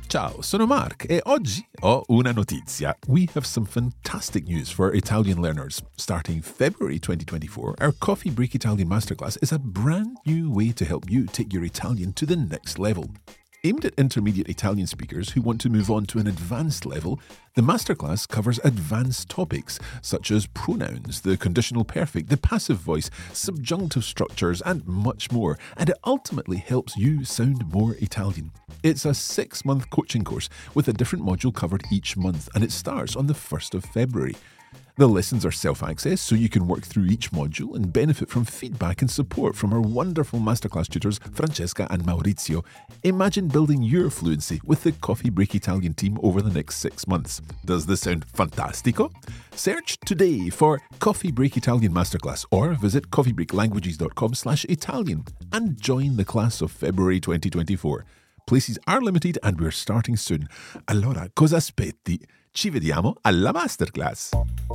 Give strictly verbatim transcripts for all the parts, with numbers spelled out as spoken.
Ciao, sono Mark e oggi ho una notizia. We have some fantastic news for Italian learners. Starting February twenty twenty-four, our Coffee Break Italian Masterclass is a brand new way to help you take your Italian to the next level. Aimed at intermediate Italian speakers who want to move on to an advanced level, the masterclass covers advanced topics such as pronouns, the conditional perfect, the passive voice, subjunctive structures, and much more, and it ultimately helps you sound more Italian. It's a six-month coaching course with a different module covered each month, and it starts on the first of February. The lessons are self-access, so you can work through each module and benefit from feedback and support from our wonderful masterclass tutors, Francesca and Maurizio. Imagine building your fluency with the Coffee Break Italian team over the next six months. Does this sound fantastico? Search today for Coffee Break Italian Masterclass or visit coffeebreaklanguages.com slash Italian and join the class of February twenty twenty-four. Places are limited and we're starting soon. Allora, cosa aspetti? Ci vediamo alla masterclass.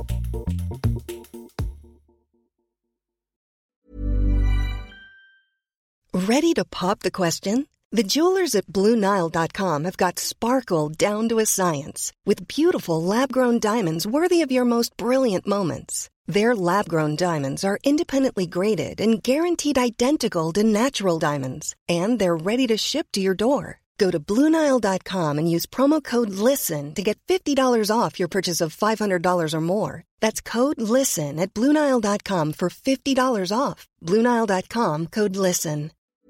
Ready to pop the question? The jewelers at Blue Nile dot com have got sparkle down to a science with beautiful lab-grown diamonds worthy of your most brilliant moments. Their lab-grown diamonds are independently graded and guaranteed identical to natural diamonds, and they're ready to ship to your door. Go to Blue Nile dot com and use promo code LISTEN to get fifty dollars off your purchase of five hundred dollars or more. That's code LISTEN at Blue Nile dot com for fifty dollars off. Blue Nile dot com, code LISTEN.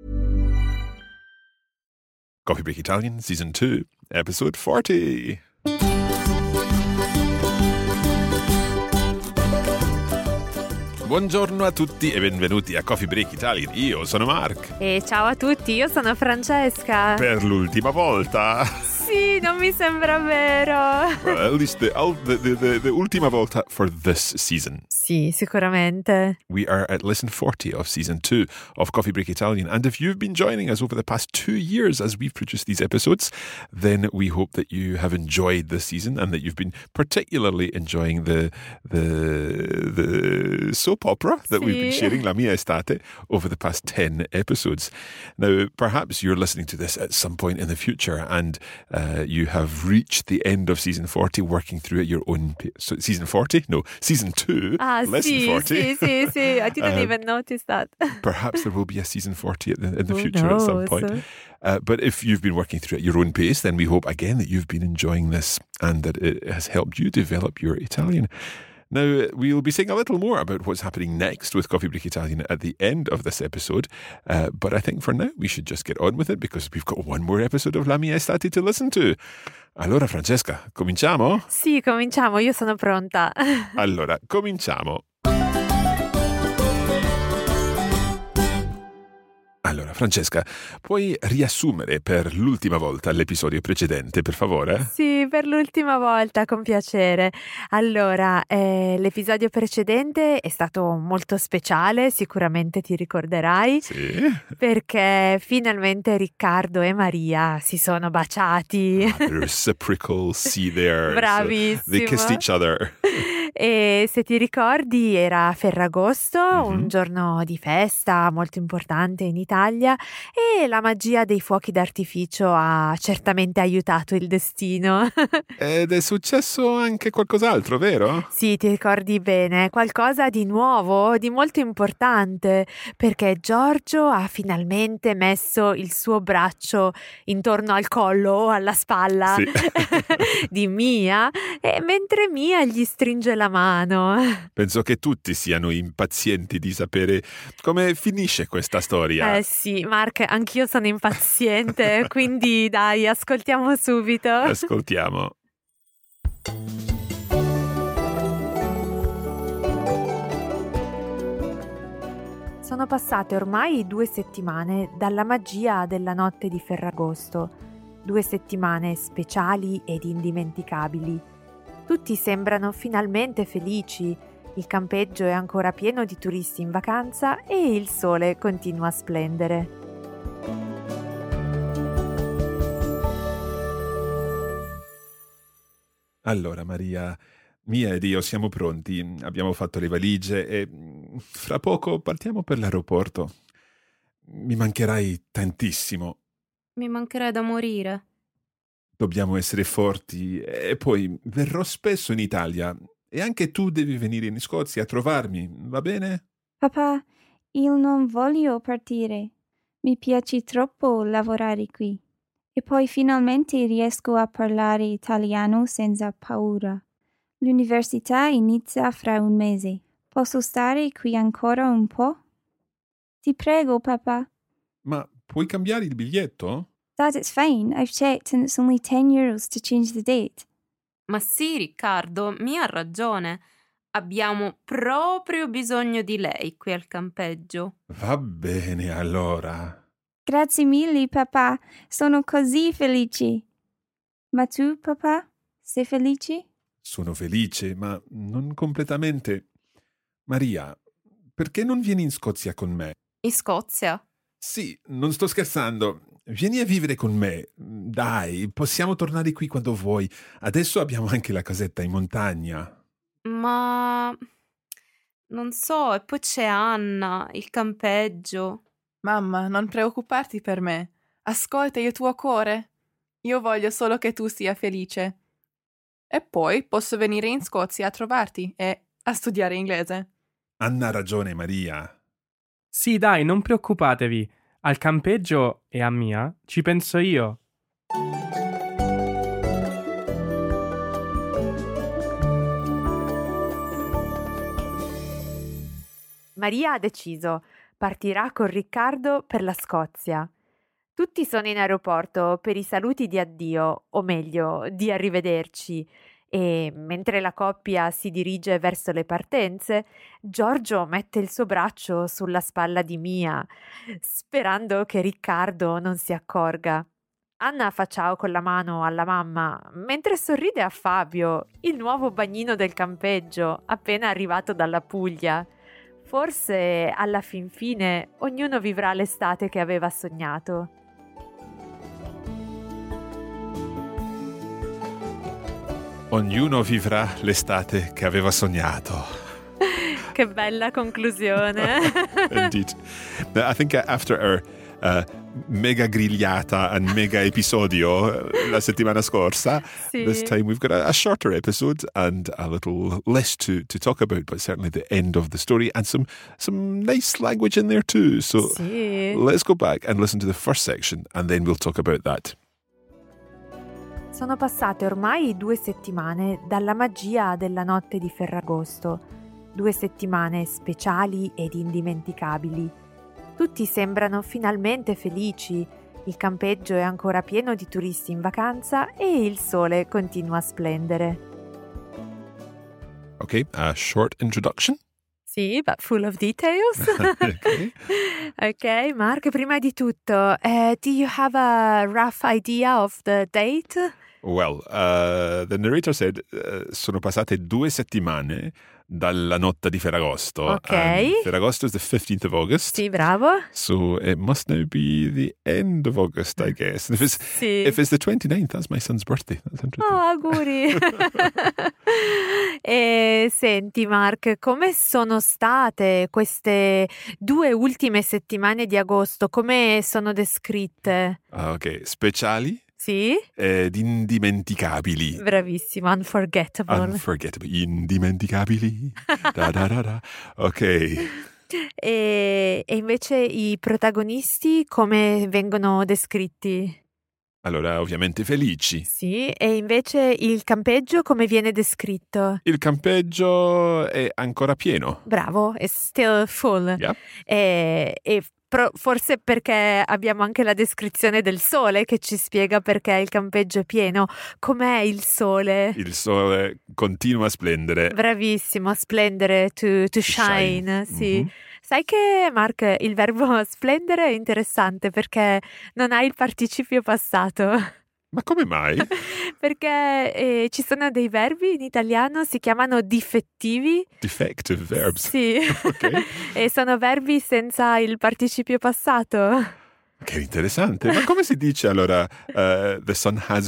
Coffee Break Italian, Season two, Episode forty. Buongiorno a tutti e benvenuti a Coffee Break Italian. Io sono Mark. E ciao a tutti, io sono Francesca. Per l'ultima volta. Sì, non mi sembra vero. Well, at least the, the, the, the, the ultima volta for this season. Sì, sicuramente. We are at lesson forty of season two of Coffee Break Italian. And if you've been joining us over the past two years as we've produced these episodes, then we hope that you have enjoyed this season and that you've been particularly enjoying the the the soap opera that sì. we've been sharing, La Mia Estate, over the past ten episodes. Now, perhaps you're listening to this at some point in the future and uh, you have reached the end of season forty, working through at your own pace. So, season forty? No, season two. Ah, lesson sì, forty. sì, sì, sì. I didn't uh, even notice that. Perhaps there will be a season forty at the, in the Who future knows? at some point. Uh, but if you've been working through at your own pace, then we hope again that you've been enjoying this and that it has helped you develop your Italian. Now, we'll be saying a little more about what's happening next with Coffee Break Italian at the end of this episode. Uh, but I think for now, we should just get on with it because we've got one more episode of La Mia Estate to listen to. Allora, Francesca, cominciamo? Sì, cominciamo, io sono pronta. Allora, cominciamo. Allora, Francesca, puoi riassumere per l'ultima volta l'episodio precedente, per favore? Sì, per l'ultima volta, con piacere. Allora, eh, l'episodio precedente è stato molto speciale, sicuramente ti ricorderai. Sì. Perché finalmente Riccardo e Maria si sono baciati. Ah, the reciprocal see there. Bravissimo. So they kissed each other. E se ti ricordi era Ferragosto, mm-hmm. un giorno di festa molto importante in Italia e la magia dei fuochi d'artificio ha certamente aiutato il destino. Ed è successo anche qualcos'altro, vero? Sì, ti ricordi bene, qualcosa di nuovo, di molto importante, perché Giorgio ha finalmente messo il suo braccio intorno al collo o alla spalla sì. di Mia, e mentre Mia gli stringe la mano. Penso che tutti siano impazienti di sapere come finisce questa storia. Eh sì, Mark, anch'io sono impaziente, quindi dai, ascoltiamo subito. Ascoltiamo. Sono passate ormai due settimane dalla magia della notte di Ferragosto, due settimane speciali ed indimenticabili. Tutti sembrano finalmente felici, il campeggio è ancora pieno di turisti in vacanza e il sole continua a splendere. Allora, Maria, Mia ed io siamo pronti, abbiamo fatto le valigie e fra poco partiamo per l'aeroporto. Mi mancherai tantissimo. Mi mancherai da morire. Dobbiamo essere forti e poi verrò spesso in Italia e anche tu devi venire in Scozia a trovarmi, va bene? Papà, io non voglio partire. Mi piace troppo lavorare qui. E poi finalmente riesco a parlare italiano senza paura. L'università inizia fra un mese. Posso stare qui ancora un po'? Ti prego, papà. Ma puoi cambiare il biglietto? Dad, it's fine. I've checked and it's only ten euros to change the date. Ma sì, Riccardo, mi ha ragione. Abbiamo proprio bisogno di lei qui al campeggio. Va bene, allora. Grazie mille, papà. Sono così felice. Ma tu, papà, sei felice? Sono felice, ma non completamente. Maria, perché non vieni in Scozia con me? In Scozia? Sì, non sto scherzando. Vieni a vivere con me. Dai, possiamo tornare qui quando vuoi. Adesso abbiamo anche la casetta in montagna. Ma non so, e poi c'è Anna, il campeggio. Mamma, non preoccuparti per me. Ascolta il tuo cuore. Io voglio solo che tu sia felice. E poi posso venire in Scozia a trovarti e a studiare inglese. Anna ha ragione, Maria. Sì, dai, non preoccupatevi. Al campeggio e a Mia ci penso io. Maria ha deciso, partirà con Riccardo per la Scozia. Tutti sono in aeroporto per i saluti di addio, o meglio, di arrivederci, e mentre la coppia si dirige verso le partenze, Giorgio mette il suo braccio sulla spalla di Mia, sperando che Riccardo non si accorga. Anna fa ciao con la mano alla mamma, mentre sorride a Fabio, il nuovo bagnino del campeggio, appena arrivato dalla Puglia. Forse, alla fin fine, ognuno vivrà l'estate che aveva sognato. Ognuno vivrà l'estate che aveva sognato. Che bella conclusione. Indeed. I think after our uh, mega grigliata and mega episodio la settimana scorsa, Sì. this time we've got a, a shorter episode and a little less to, to talk about, but certainly the end of the story and some, some nice language in there too. So Sì. let's go back and listen to the first section and then we'll talk about that. Sono passate ormai due settimane dalla magia della notte di Ferragosto, due settimane speciali ed indimenticabili. Tutti sembrano finalmente felici, il campeggio è ancora pieno di turisti in vacanza e il sole continua a splendere. Okay, a short introduction. Sì, but full of details. Okay. Ok, Mark, prima di tutto, uh, do you have a rough idea of the date? Well, uh, the narrator said uh, sono passate due settimane dalla notte di Ferragosto. Ok. And Ferragosto is the fifteenth of August. Sì, bravo. So it must now be the end of August, I guess. And if it's, Sì. if it's the twenty-ninth, that's my son's birthday. That's interesting. Oh, auguri. E senti, Mark, come sono state queste due ultime settimane di agosto? Come sono descritte? Ah, ok, speciali Sì? ed indimenticabili. Bravissimo, unforgettable. Unforgettable. Indimenticabili. Da, da, da, da. Ok. E, e invece i protagonisti come vengono descritti? Allora, ovviamente felici. Sì, e invece il campeggio come viene descritto? Il campeggio è ancora pieno. Bravo, è still full. Yeah. E, e pro- forse perché abbiamo anche la descrizione del sole che ci spiega perché il campeggio è pieno. Com'è il sole? Il sole continua a splendere. Bravissimo, splendere, to, to shine, shine. sì. Mhm. Sai che, Mark, il verbo splendere è interessante perché non ha il participio passato. Ma come mai? Perché eh, ci sono dei verbi in italiano, si chiamano difettivi. Defective verbs. Sì, Ok. e sono verbi senza il participio passato. Che interessante. Ma come si dice allora uh, the sun has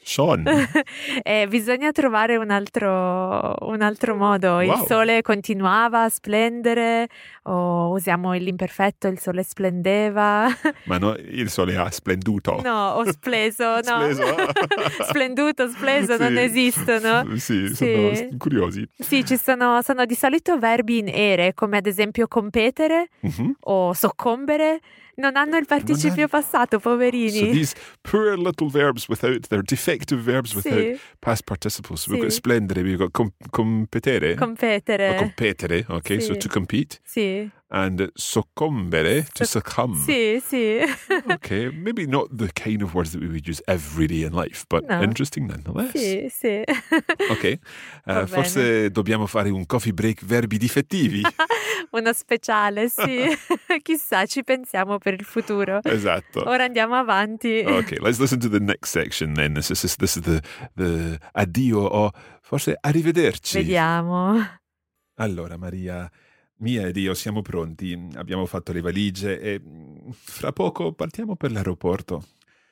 Sean. E bisogna trovare un altro, un altro modo. Il Wow. sole continuava a splendere, o usiamo l'imperfetto, il sole splendeva. Ma no, il sole ha splenduto. No, o spleso, no. Spleso. Splenduto, spleso, non Sì. esistono. Sì, Sì. sono curiosi. Sì, ci sono, sono di solito verbi in ere, come ad esempio competere Mhm. o soccombere. Non hanno il participio hanno- passato, poverini. So these poor little verbs without, they're defective verbs without Sì. past participles. So we've Sì. got splendere, we've got com- competere. Competere. Or competere, okay, so Sì. to compete. Sì. And soccombere, to Soc- succumb. Sì, sì. Okay, maybe not the kind of words that we would use every day in life, but No. interesting nonetheless. Sì, sì. Ok, Va Eh, forse dobbiamo fare un coffee break verbi difettivi. Uno speciale, sì. Chissà, ci pensiamo per il futuro. Esatto. Ora andiamo avanti. Okay, let's listen to the next section then. This is this is the the addio o forse arrivederci. Vediamo. Allora, Maria, Mia ed io siamo pronti. Abbiamo fatto le valigie e mm, fra poco partiamo per l'aeroporto.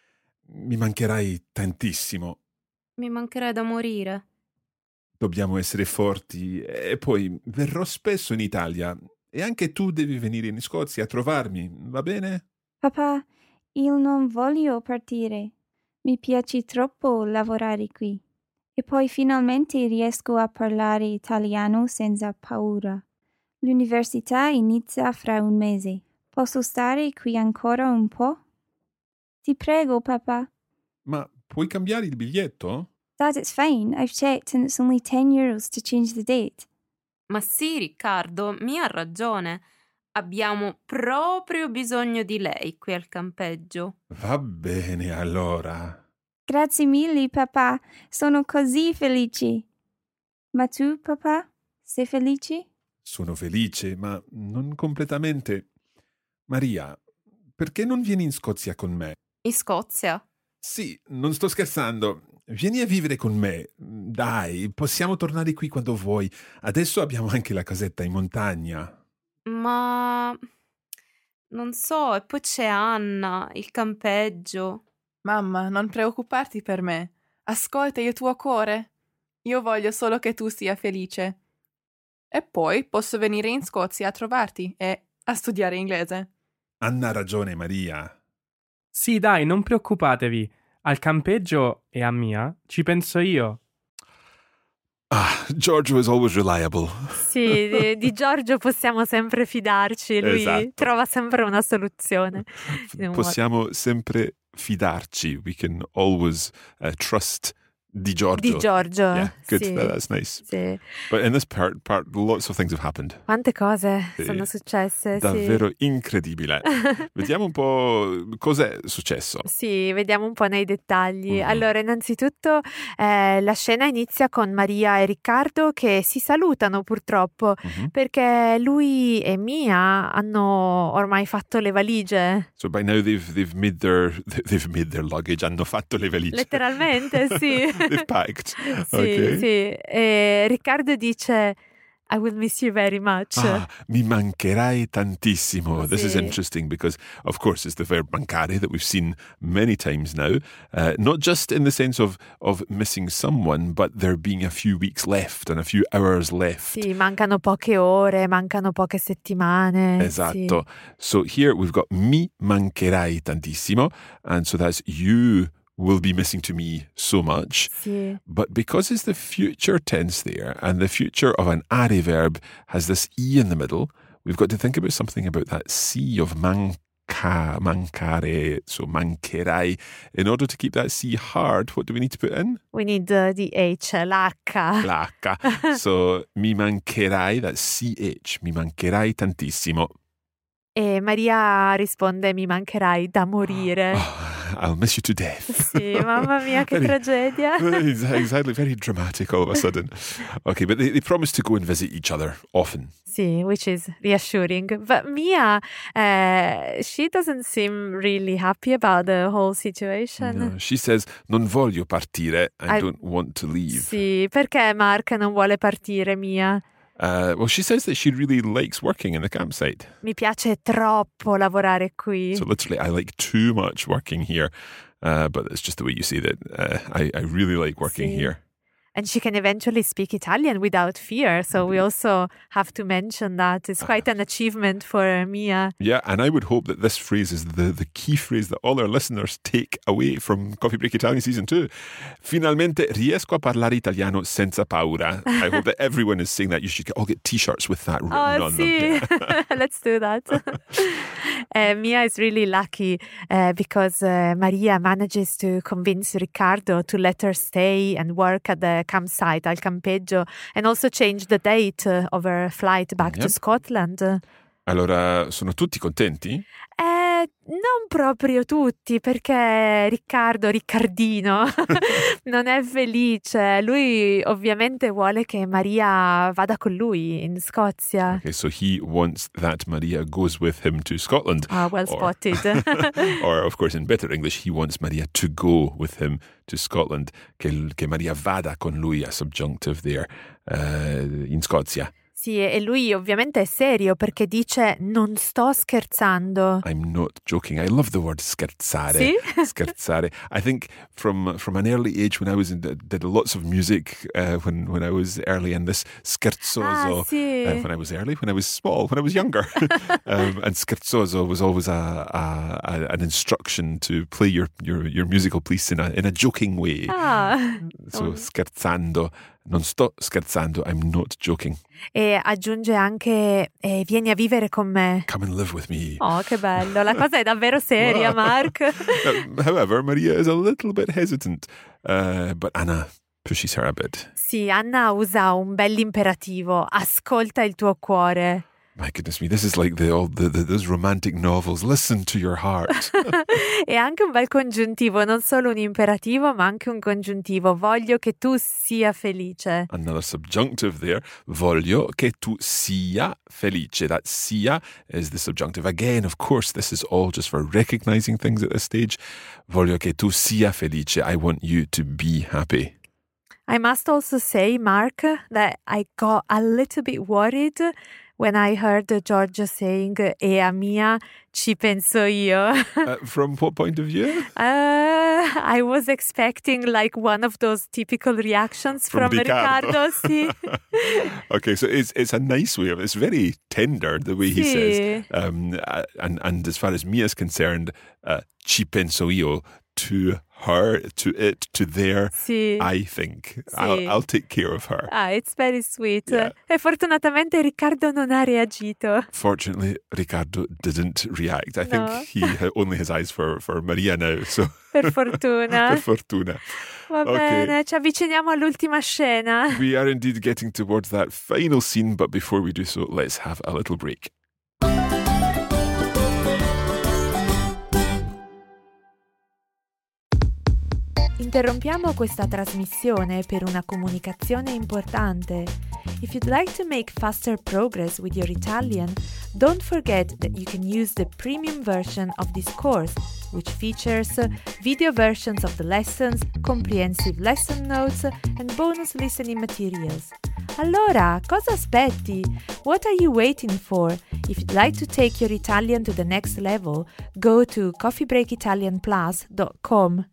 Mi mancherai tantissimo. Mi mancherai da morire. Dobbiamo essere forti e poi verrò spesso in Italia e anche tu devi venire in Scozia a trovarmi, va bene? Papà, io non voglio partire. Mi piace troppo lavorare qui. E poi finalmente riesco a parlare italiano senza paura. L'università inizia fra un mese. Posso stare qui ancora un po'? Ti prego, papà. Ma puoi cambiare il biglietto? Dad, it's fine. I've checked and it's only ten euros to change the date. Ma sì, Riccardo, Mia ha ragione. Abbiamo proprio bisogno di lei qui al campeggio. Va bene allora. Grazie mille, papà. Sono così felice. Ma tu, papà, sei felice? Sono felice, ma non completamente. Maria, perché non vieni in Scozia con me? In Scozia? Sì, non sto scherzando. Vieni a vivere con me. Dai, possiamo tornare qui quando vuoi. Adesso abbiamo anche la casetta in montagna. Ma non so, e poi c'è Anna, il campeggio. Mamma, non preoccuparti per me. Ascolta il tuo cuore. Io voglio solo che tu sia felice. E poi posso venire in Scozia a trovarti e a studiare inglese. Anna ha ragione, Maria. Sì, dai, non preoccupatevi. Al campeggio e a Mia ci penso io. Ah, Giorgio is always reliable. Sì, di, di Giorgio possiamo sempre fidarci. Lui Esatto. trova sempre una soluzione. In un Possiamo sempre fidarci. We can always uh, trust di Giorgio. Di Giorgio, Yeah, good. sì. That- that's nice. Sì. But in this part, part, lots of things have happened. Quante cose Sì. sono successe. Davvero incredibile. Vediamo un po' cos'è successo. Sì, vediamo un po' nei dettagli. Mhm. Allora, innanzitutto eh, la scena inizia con Maria e Riccardo che si salutano purtroppo Mhm. perché lui e Mia hanno ormai fatto le valigie. So by now they've they've made their they've made their luggage. Hanno fatto le valigie. Letteralmente, sì. They've packed. Sì, Ok. sì. E Riccardo dice I will miss you very much. Ah, mi mancherai tantissimo. This is Sì. interesting because, of course, it's the verb mancare that we've seen many times now. Uh, not just in the sense of, of missing someone, but there being a few weeks left and a few hours left. Sì, mancano poche ore, mancano poche settimane. Esatto. So here we've got mi mancherai tantissimo, and so that's you will be missing to me so much. Sì. But because it's the future tense there, and the future of an are verb has this e in the middle, we've got to think about something about that c of manca, mancare, so mancherai. In order to keep that c hard, what do we need to put in? We need uh, the H, l'H. L'H. So mi mancherai, that's ch, mi mancherai tantissimo. E Maria risponde mi mancherai da morire. Oh, I'll miss you to death. Sì, mamma mia, che Very- tragedia. Exactly, very dramatic all of a sudden. Okay, but they, they promise to go and visit each other often. Sì, which is reassuring. But Mia, uh, she doesn't seem really happy about the whole situation. No, she says, non voglio partire, I, I- don't want to leave. Sì, perché Mark non vuole partire, Mia? Uh, well, she says that she really likes working in the campsite. Mi piace troppo lavorare qui. So literally, I like too much working here. uh, but it's just the way you say that. Uh, I, I really like working Sì. here. And she can eventually speak Italian without fear. So we also have to mention that. It's quite an achievement for Mia. Yeah, and I would hope that this phrase is the, the key phrase that all our listeners take away from Coffee Break Italian Season two. Finalmente riesco a parlare italiano senza paura. I hope that everyone is saying that. You should all get T-shirts with that written Oh, on sì. them. Let's do that. uh, Mia is really lucky uh, because uh, Maria manages to convince Riccardo to let her stay and work at the campsite, al campeggio, and also change the date uh, of her flight back Yep. to Scotland. Allora, sono tutti contenti? Eh, non proprio tutti, perché Riccardo, Riccardino, non è felice. Lui ovviamente vuole che Maria vada con lui in Scozia. Okay, so he wants that Maria goes with him to Scotland. Ah, well Or- spotted. Or, of course, in better English, he wants Maria to go with him to Scotland. Che, che Maria vada con lui, a subjunctive there, uh, in Scozia. Sì, e lui ovviamente è serio perché dice non sto scherzando. I'm not joking. I love the word scherzare. Sì? Scherzare. I think from from an early age, when I was in, did lots of music uh, when when I was early, and this scherzoso. Ah, sì. Uh, when I was early, when I was small, when I was younger, um, and scherzoso was always a, a, a an instruction to play your, your, your musical piece in a in a joking way. Ah. So scherzando. Non sto scherzando. I'm not joking. E aggiunge anche eh, vieni a vivere con me. Come and live with me. Oh, che bello. La cosa è davvero seria, Mark. Uh, however, Maria is a little bit hesitant, uh, but Anna pushes her a bit. Sì, Anna usa un bell'imperativo. Ascolta il tuo cuore. My goodness me, this is like the all the, the those romantic novels. Listen to your heart. E anche un bel congiuntivo, non solo un imperativo, ma anche un congiuntivo. Voglio che tu sia felice. Another subjunctive there. Voglio che tu sia felice. That sia is the subjunctive. Again, of course, this is all just for recognizing things at this stage. Voglio che tu sia felice. I want you to be happy. I must also say, Mark, that I got a little bit worried when I heard Giorgio saying e a mia ci penso io. Uh, from what point of view? Uh, I was expecting like one of those typical reactions From from, Riccardo. Riccardo. Sì. Okay, so it's it's a nice way of it's very tender the way he Sì. says. Um, uh, and and as far as Mia is concerned, uh, ci penso io. To her, to it, to their, Sì. I think. Sì. I'll, I'll take care of her. Ah, it's very sweet. Yeah. E fortunatamente Riccardo non ha reagito. Fortunately, Riccardo didn't react. I think No. he ha- only has eyes for, for Maria now, so Per fortuna. per fortuna. Va Okay. bene, ci avviciniamo all'ultima scena. We are indeed getting towards that final scene, but before we do so, let's have a little break. Interrompiamo questa trasmissione per una comunicazione importante. If you'd like to make faster progress with your Italian, don't forget that you can use the premium version of this course, which features video versions of the lessons, comprehensive lesson notes, and bonus listening materials. Allora, cosa aspetti? What are you waiting for? If you'd like to take your Italian to the next level, go to coffee break italian plus dot com.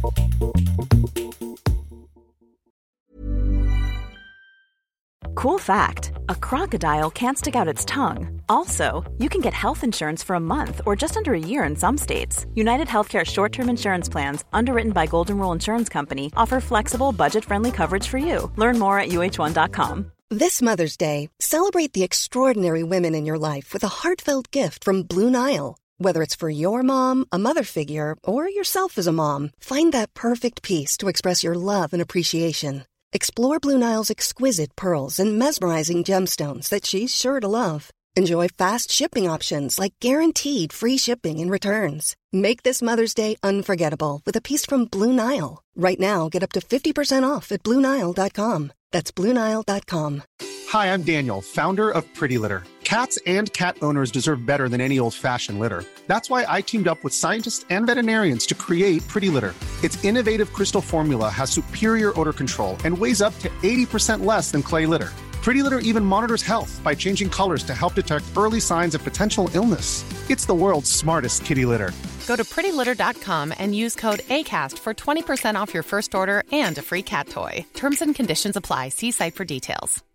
Cool fact, a crocodile can't stick out its tongue. Also, you can get health insurance for a month or just under a year in some states. United Healthcare short-term insurance plans, underwritten by Golden Rule Insurance Company, offer flexible, budget-friendly coverage for you. Learn more at U H one dot com. This Mother's Day, celebrate the extraordinary women in your life with a heartfelt gift from Blue Nile. Whether it's for your mom, a mother figure, or yourself as a mom, find that perfect piece to express your love and appreciation. Explore Blue Nile's exquisite pearls and mesmerizing gemstones that she's sure to love. Enjoy fast shipping options like guaranteed free shipping and returns. Make this Mother's Day unforgettable with a piece from Blue Nile. Right now, get up to fifty percent off at Blue Nile dot com. That's Blue Nile dot com. Hi, I'm Daniel, founder of Pretty Litter. Cats and cat owners deserve better than any old-fashioned litter. That's why I teamed up with scientists and veterinarians to create Pretty Litter. Its innovative crystal formula has superior odor control and weighs up to eighty percent less than clay litter. Pretty Litter even monitors health by changing colors to help detect early signs of potential illness. It's the world's smartest kitty litter. Go to pretty litter dot com and use code ACAST for twenty percent off your first order and a free cat toy. Terms and conditions apply. See site for details.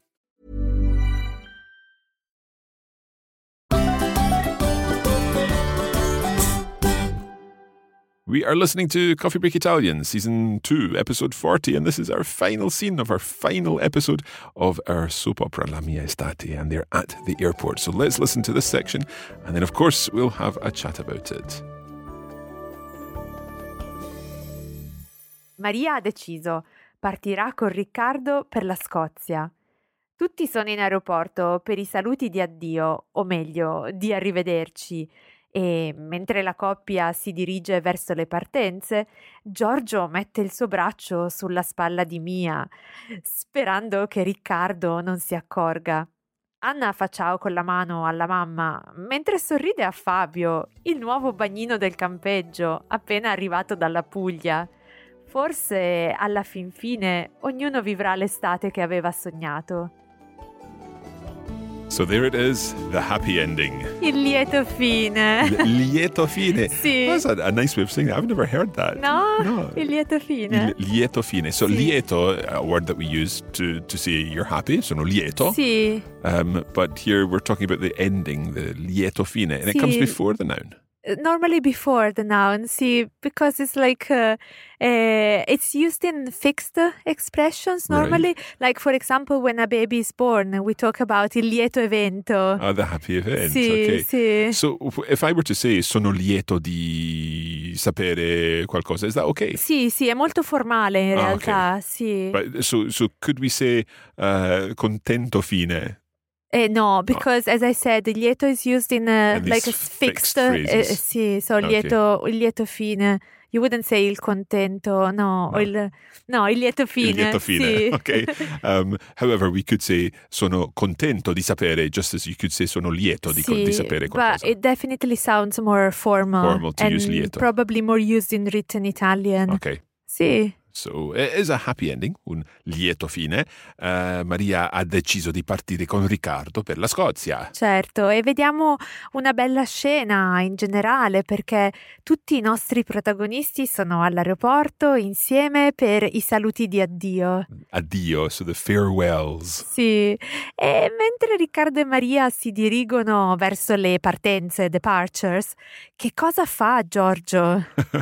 We are listening to Coffee Break Italian, Season two, Episode forty, and this is our final scene of our final episode of our soap opera La Mia Estate, and they're at the airport. So let's listen to this section, and then of course we'll have a chat about it. Maria ha deciso, partirà con Riccardo per la Scozia. Tutti sono in aeroporto per i saluti di addio, o meglio, di arrivederci. E mentre la coppia si dirige verso le partenze, Giorgio mette il suo braccio sulla spalla di Mia, sperando che Riccardo non si accorga. Anna fa ciao con la mano alla mamma, mentre sorride a Fabio, il nuovo bagnino del campeggio, appena arrivato dalla Puglia. Forse, alla fin fine, ognuno vivrà l'estate che aveva sognato. So there it is, the happy ending. Il lieto fine. L- lieto fine. Sì. That's a, a nice way of saying that. I've never heard that. No, no. il lieto fine. Il lieto fine. So Sì. lieto, a word that we use to, to say you're happy, sono lieto. Sì. Um, but here we're talking about the ending, the lieto fine, and it Sì. comes before the noun. Normally before the noun, see, because it's like uh, uh, it's used in fixed expressions normally. Right. Like, for example, when a baby is born, we talk about il lieto evento. Ah, the happy event. Sì, Okay. sì. So if I were to say sono lieto di sapere qualcosa, is that okay? Sì, sì, è molto formale in Ah, realtà, okay. sì. But so so could we say uh, contento fine? Eh, no, because as I said, il lieto is used in uh, And these like a fixed fixed, eh, phrases. sì, so il Okay. lieto, il lieto fine. You wouldn't say il contento, no, No. o il, no, il lieto fine. Il lieto fine. Sì. Okay. Um, however, we could say sono contento di sapere, just as you could say sono lieto di, Sì, di sapere but qualcosa. it definitely sounds more formal, Formal to and use lieto. probably more used in written Italian. Okay. Sì. So it is a happy ending, un lieto fine. Uh, Maria ha deciso di partire con Riccardo per la Scozia. Certo, e vediamo una bella scena in generale perché tutti i nostri protagonisti sono all'aeroporto insieme per i saluti di addio. Addio, so the farewells. Sì, e mentre Riccardo e Maria si dirigono verso le partenze, departures, che cosa fa Giorgio?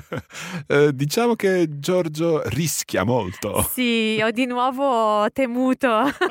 uh, diciamo che Giorgio rischia molto. Sì, ho di nuovo temuto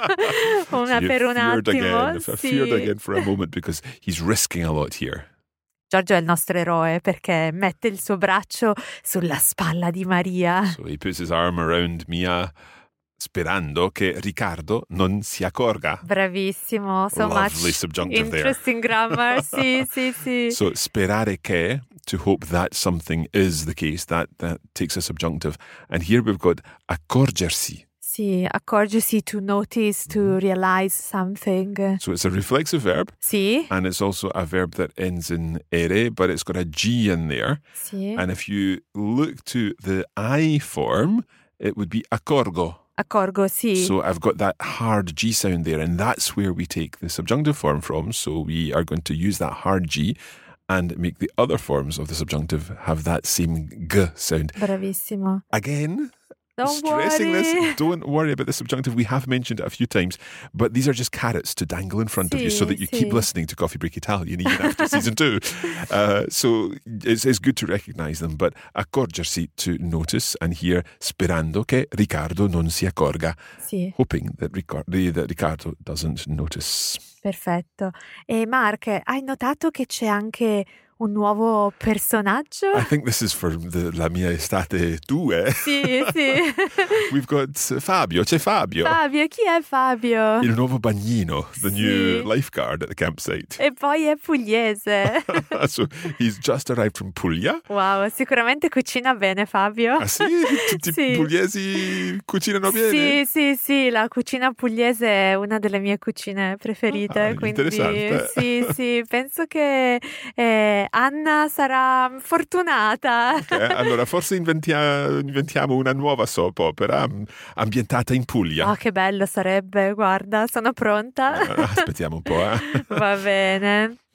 una So per un you're feared attimo. again, Sì. feared again for a moment because he's risking a lot here. Giorgio è il nostro eroe perché mette il suo braccio sulla spalla di Maria. So he puts his arm around Mia, sperando che Riccardo non si accorga. Bravissimo, so Lovely much subjunctive there. interesting grammar. Sì, sì, sì. So sperare che, to hope that something is the case, that, that takes a subjunctive. And here we've got accorgersi. Sì, accorgersi, to notice, to realize something. So it's a reflexive verb, Sì, and it's also a verb that ends in ere, but it's got a G in there. sì. And if you look to the I form, it would be accorgo. Accorgo, sì. So I've got that hard G sound there, and that's where we take the subjunctive form from. So we are going to use that hard G and make the other forms of the subjunctive have that same G sound. Bravissimo. Again, Don't stressing worry. this, don't worry about the subjunctive. We have mentioned it a few times, but these are just carrots to dangle in front of you so Sì, that you sì. keep listening to Coffee Break Italian even after season two. Uh, so it's, it's good to recognize them, but accorgersi, to notice, and here sperando che Riccardo non si accorga, Sì, hoping that, Riccar- that Riccardo doesn't notice. perfetto. E Mark, hai notato che c'è anche un nuovo personaggio? I think this is for the La Mia Estate due. Sì, sì. We've got Fabio, c'è Fabio. Fabio, chi è Fabio? Il nuovo bagnino, the Sì. new lifeguard at the campsite. E poi è pugliese. So he's just arrived from Puglia. Wow, sicuramente cucina bene Fabio. Ah sì? Tutti Sì. i pugliesi cucinano bene? Sì, sì, sì, la cucina pugliese è una delle mie cucine preferite, Ah, quindi interessante. sì, sì, penso che eh, Anna sarà fortunata. Ok, allora forse inventia- inventiamo una nuova soap opera mm, ambientata in Puglia. Oh, che bello sarebbe, guarda, sono pronta. Eh, Aspettiamo un po', eh. Va bene.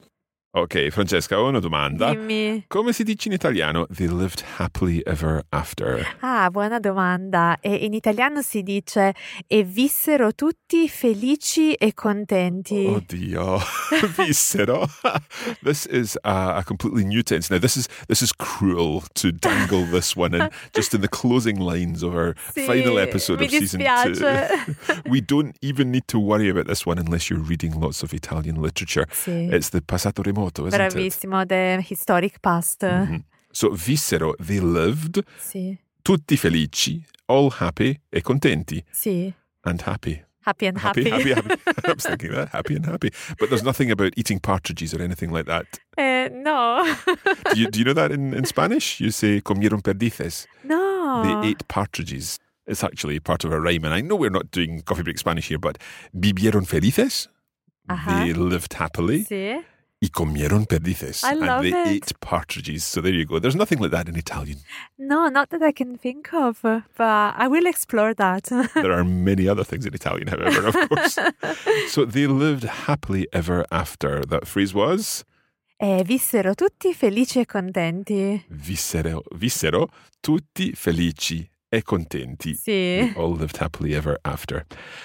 Ok, Francesca, ho una domanda. Dimmi. Come si dice in italiano they lived happily ever after? Ah, buona domanda. E in italiano si dice e vissero tutti felici e contenti. Oddio, vissero. This is a, a completely new tense. Now, this is this is cruel to dangle this one in just in the closing lines of our Sì, final episode mi of season dispiace. two. We don't even need to worry about this one unless you're reading lots of Italian literature. Sì. It's the passato remoto, isn't Bravissimo, the historic past. it? Mm-hmm. So, vissero, they lived, Sì, tutti felici, all happy e contenti. sì. And happy. Happy and Happy, happy. happy, happy. I was thinking that, happy and happy. But there's nothing about eating partridges or anything like that. Eh, no. Do you, do you know that in, in Spanish? You say comieron perdices. No. They ate partridges. It's actually part of a rhyme. And I know we're not doing Coffee Break Spanish here, but vivieron felices. Uh-huh. They lived happily. Sì. Y comieron perdices. I love and they it. ate partridges. So there you go. There's nothing like that in Italian. No, not that I can think of, but I will explore that. There are many other things in Italian, however, of course. So they lived happily ever after. That phrase was... E vissero tutti felici e contenti. Vissero, vissero tutti felici e contenti. Sì. They all lived happily ever after.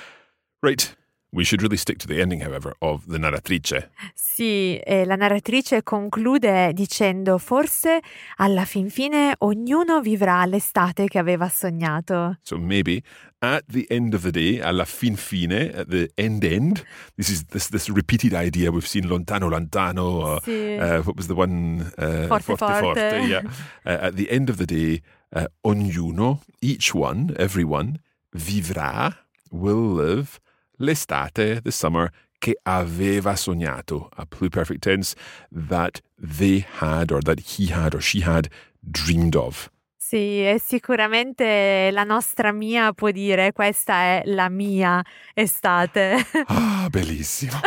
Right. We should really stick to the ending, however, of the narratrice. Sì, e la narratrice conclude dicendo forse alla fin fine ognuno vivrà l'estate che aveva sognato. So maybe at the end of the day, alla fin fine, at the end end, this is this this repeated idea we've seen lontano lontano, or Sì. uh, what was the one? Uh, Forte, forte. yeah. Uh, at the end of the day, uh, ognuno, each one, everyone, vivrà, will live, l'estate, the summer, che aveva sognato, a pluperfect tense, that they had or that he had or she had dreamed of. Sì, e sicuramente la nostra Mia può dire questa è la mia estate. Ah, bellissimo.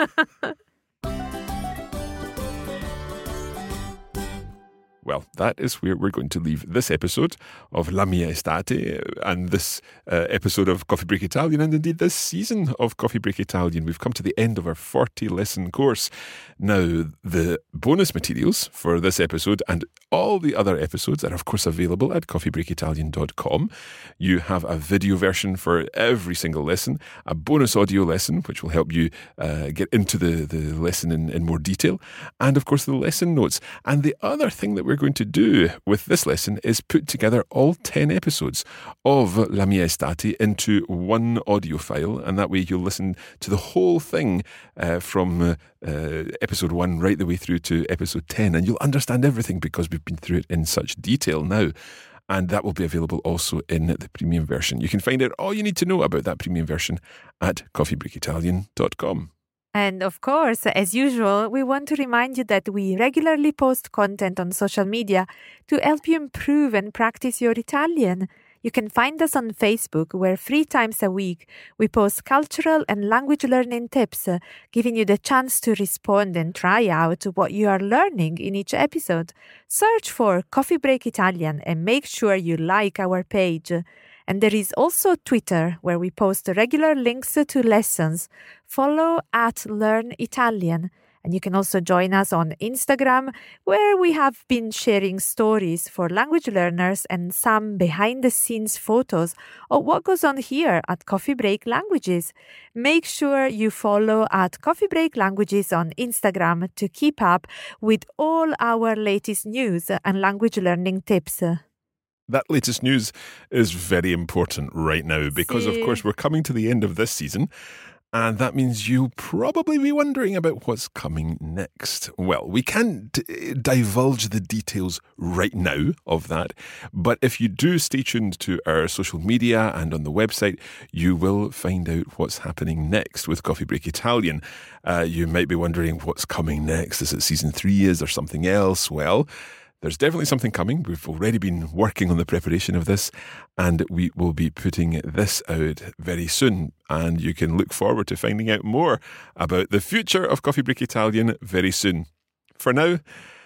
Well, that is where we're going to leave this episode of La Mia Estate and this uh, episode of Coffee Break Italian, and indeed this season of Coffee Break Italian. We've come to the end of our forty lesson course. Now, the bonus materials for this episode and all the other episodes are, of course, available at coffee break italian dot com. You have a video version for every single lesson, a bonus audio lesson, which will help you uh, get into the, the lesson in, in more detail, and, of course, the lesson notes. And the other thing that we're going to do with this lesson is put together all ten episodes of La Mia Estate into one audio file, and that way you'll listen to the whole thing uh, from uh, uh, episode one right the way through to episode ten, and you'll understand everything because we've been through it in such detail now. And that will be available also in the premium version. You can find out all you need to know about that premium version at coffee break italian dot com. And of course, as usual, we want to remind you that we regularly post content on social media to help you improve and practice your Italian. You can find us on Facebook, where three times a week we post cultural and language learning tips, uh, giving you the chance to respond and try out what you are learning in each episode. Search for Coffee Break Italian and make sure you like our page. And there is also Twitter, where we post regular links to lessons. Follow at Learn Italian. And you can also join us on Instagram, where we have been sharing stories for language learners and some behind-the-scenes photos of what goes on here at Coffee Break Languages. Make sure you follow at Coffee Break Languages on Instagram to keep up with all our latest news and language learning tips. That latest news is very important right now because, of Sí. course, we're coming to the end of this season. And that means you'll probably be wondering about what's coming next. Well, we can't d- divulge the details right now of that, but if you do stay tuned to our social media and on the website, you will find out what's happening next with Coffee Break Italian. Uh, you might be wondering what's coming next. Is it season three? Is there something else? Well, there's definitely something coming. We've already been working on the preparation of this, and we will be putting this out very soon. And you can look forward to finding out more about the future of Coffee Break Italian very soon. For now,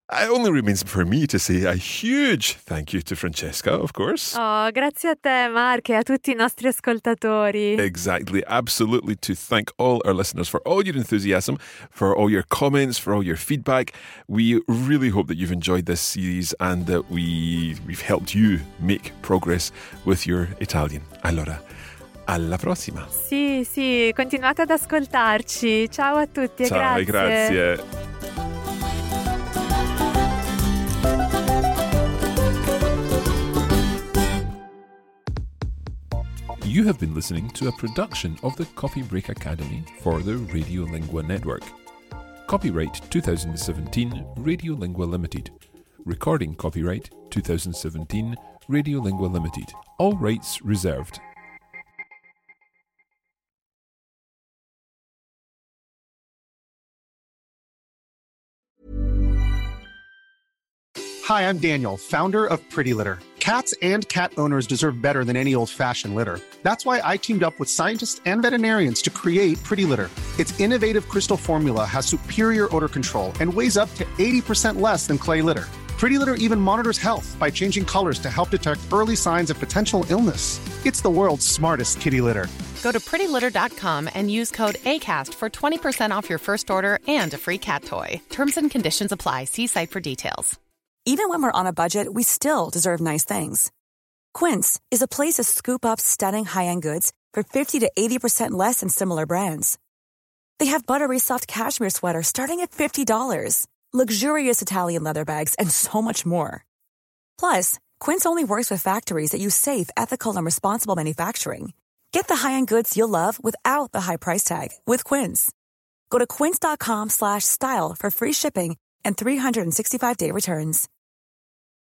It only remains for me to say a huge thank you to Francesca, of course. Oh, grazie a te, Mark, e a tutti i nostri ascoltatori. Exactly, absolutely, to thank all our listeners for all your enthusiasm, for all your comments, for all your feedback. We really hope that you've enjoyed this series and that we, we've helped you make progress with your Italian. Allora, alla prossima. Sì, sì, continuate ad ascoltarci. Ciao a tutti e Ciao, grazie. grazie. You have been listening to a production of the Coffee Break Academy for the Radiolingua Network. Copyright twenty seventeen Radiolingua Limited. Recording copyright twenty seventeen Radiolingua Limited. All rights reserved. Hi, I'm Daniel, founder of Pretty Litter. Cats and cat owners deserve better than any old-fashioned litter. That's why I teamed up with scientists and veterinarians to create Pretty Litter. Its innovative crystal formula has superior odor control and weighs up to eighty percent less than clay litter. Pretty Litter even monitors health by changing colors to help detect early signs of potential illness. It's the world's smartest kitty litter. Go to pretty litter dot com and use code ACAST for twenty percent off your first order and a free cat toy. Terms and conditions apply. See site for details. Even when we're on a budget, we still deserve nice things. Quince is a place to scoop up stunning high-end goods for fifty to eighty percent less than similar brands. They have buttery soft cashmere sweaters starting at fifty dollars, luxurious Italian leather bags, and so much more. Plus, Quince only works with factories that use safe, ethical, and responsible manufacturing. Get the high-end goods you'll love without the high price tag with Quince. Go to quince dot com slash style for free shipping and three sixty-five day returns.